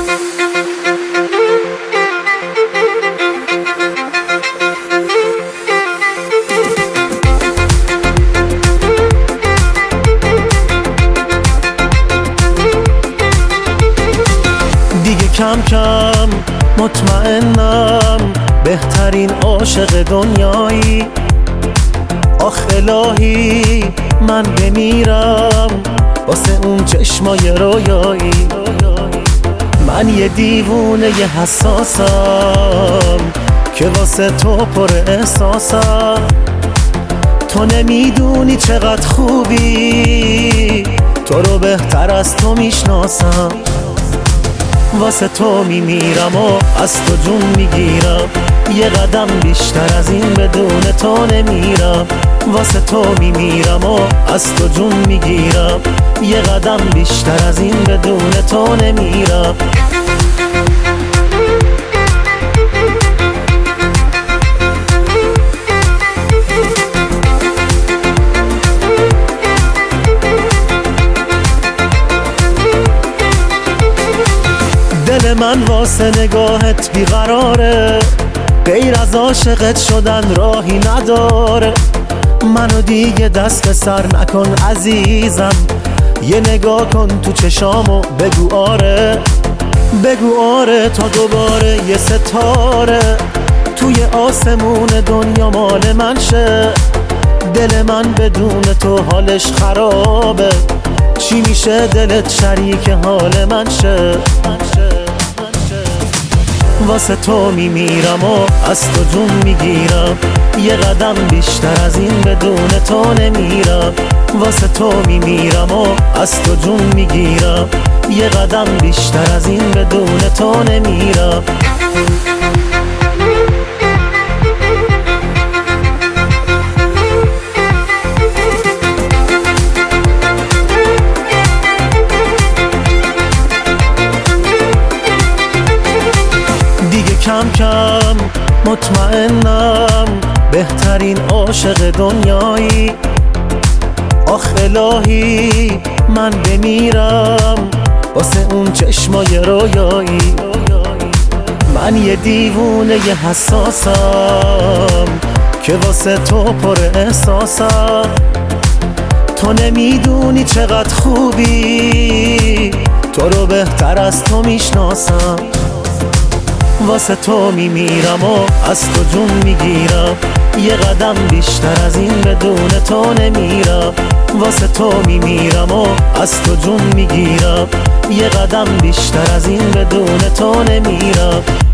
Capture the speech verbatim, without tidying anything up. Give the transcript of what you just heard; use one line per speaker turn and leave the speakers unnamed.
دیگه کم کم مطمئنم بهترین عاشق دنیایی. آخ الهی من بمیرم واسه اون چشمای رویایی. من یه دیوونه یه حساسم که واسه تو پر احساسم. تو نمیدونی چقدر خوبی، تو رو بهتر از تو میشناسم. واسه تو میمیرم و از تو جون میگیرم، یه قدم بیشتر از این بدون تو نمیرم. واسه تو میمیرم و از تو جون میگیرم، یه قدم بیشتر از این بدون تو نمیرم. دل من واسه نگاهت بیقراره، غیر از عاشقت شدن راهی نداره. منو دیگه دست به سر نکن عزیزم، یه نگاه کن تو چشامو بگو آره. بگو آره تا دوباره یه ستاره توی آسمون دنیا مال من شه. دل من بدون تو حالش خرابه، چی میشه دلت شریک حال من شه. واسه تو میمیرم و از تو جون میگیرم، یه قدم بیشتر از این بدون تو نمیرم. واسه تو میمیرم و از تو جون میگیرم، یه قدم بیشتر از این بدون تو نمیرم. کم کم مطمئنم بهترین عاشق دنیایی. آخ الهی من بمیرم واسه اون چشمای رویایی. من یه دیوونه یه حساسم که واسه تو پر احساسم. تو نمیدونی چقدر خوبی، تو رو بهتر از تو میشناسم. واسه تو میمیرم و از تو جون میگیرم، یه قدم بیشتر از این بدون تو نمیرم. واسه تو میمیرم و از تو جون میگیرم، یه قدم بیشتر از این بدون تو نمیرم.